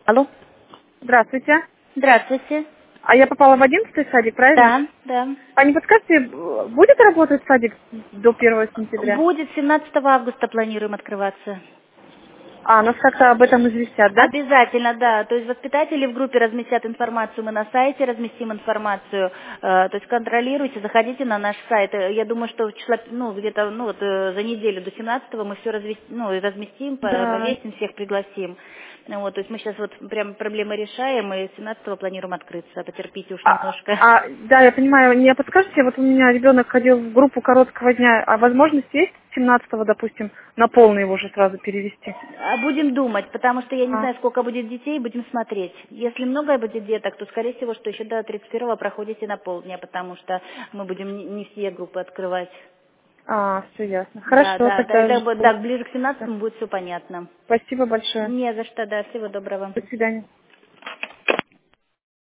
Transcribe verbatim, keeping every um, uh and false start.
Алло. Здравствуйте. Здравствуйте. А я попала в одиннадцатый садик, правильно? Да, да. А не подскажете, будет работать садик до первого сентября? Будет семнадцатого августа планируем открываться. А, нас как-то об этом известят, да? Обязательно, да. То есть воспитатели в группе разместят информацию, мы на сайте разместим информацию. Э, то есть контролируйте, заходите на наш сайт. Э, Я думаю, что числа, ну, где-то ну, вот, э, за неделю до семнадцатого мы все ну, и разместим, по- Да. повесим, всех пригласим. Ну, Вот, то есть мы сейчас вот прям проблемы решаем, и семнадцатого планируем открыться. Потерпите уж А, немножко. а, да, я понимаю, мне подскажете, вот у меня ребенок ходил в группу короткого дня, а возможность есть семнадцатого, допустим, на полный его уже сразу перевести? А Будем думать, потому что я не А, знаю, сколько будет детей, будем смотреть. Если много будет деток, то, скорее всего, что еще до тридцать первого проходите на полдня, потому что мы будем не не все группы открывать. а все ясно. Да, Хорошо, да, да, тогда это будет- да, жду. ближе к Да. семнадцатому будет все понятно. Спасибо большое. Не за что, да, всего доброго. До свидания.